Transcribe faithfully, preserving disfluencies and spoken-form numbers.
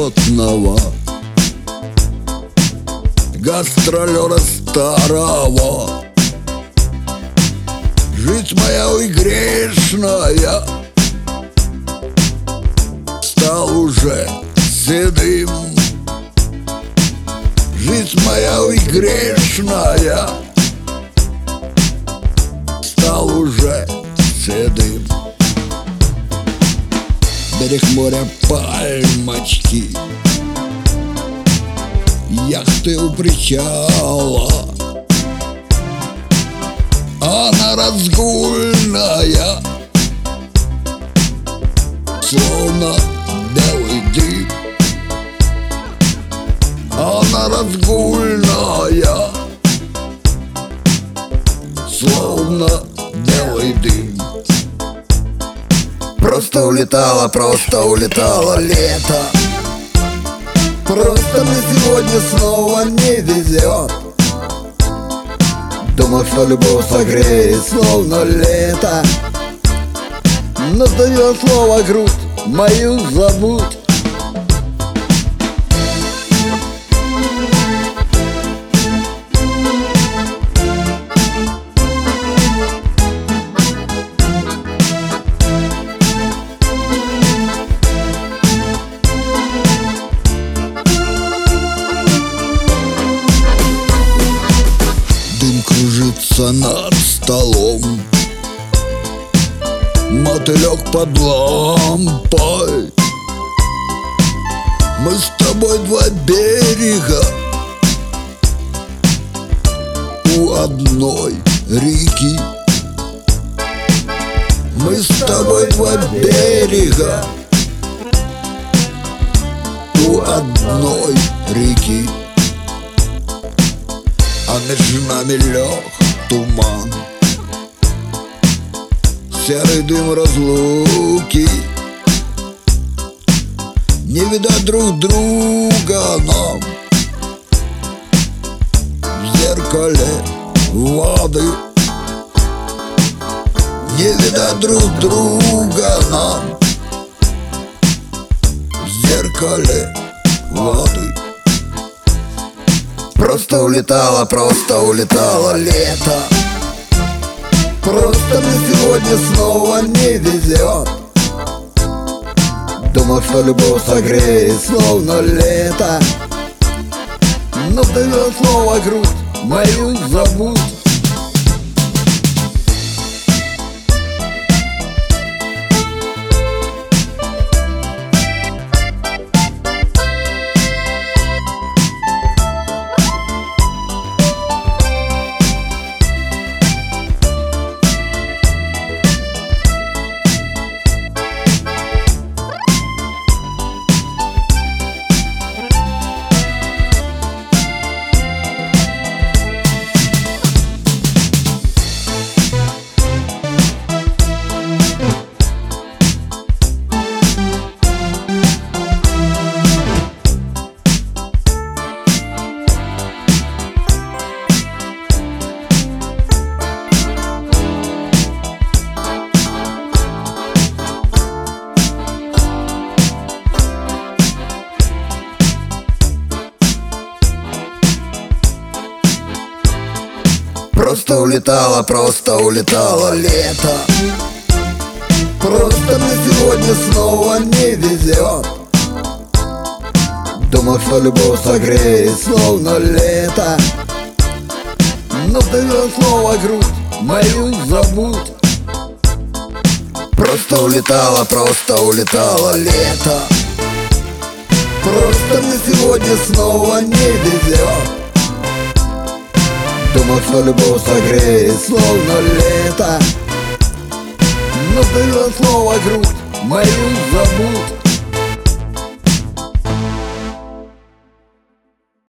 опытного гастролера старого. Жизнь моя, ой, грешная, стал уже седым. Жизнь моя, ой, грешная, стал уже седым. Берег моря, пальмочки, яхты у причала. Она разгульная, словно белый дым. Она разгульная, словно белый дым. Просто улетало, просто улетало лето. Просто мне сегодня снова не везет. Думал, что любовь согреет, словно лето. Но твое слово грудь мою забудь. Дым кружится над столом, мотылек под лампой. Мы с тобой два берега у одной реки. Мы с тобой два берега у одной реки. А между нами лег туман, серый дым разлуки. Не видать друг друга нам в зеркале воды. Не видать друг друга нам в зеркале воды. Просто улетало, просто улетало лето. Просто мне сегодня снова не везет. Думал, что любовь согреет, словно лето. Но твое слово грудь мою забудь. Просто улетало, просто улетало лето. Просто мне сегодня снова не везет. Думал, что любовь согреет, словно лето. Но твое слово грудь мою забудь. Просто улетало, просто улетало лето. Просто мне сегодня снова не везет. Думал, что любовь согреет, словно лето. Но твое слово грудь мою забудь.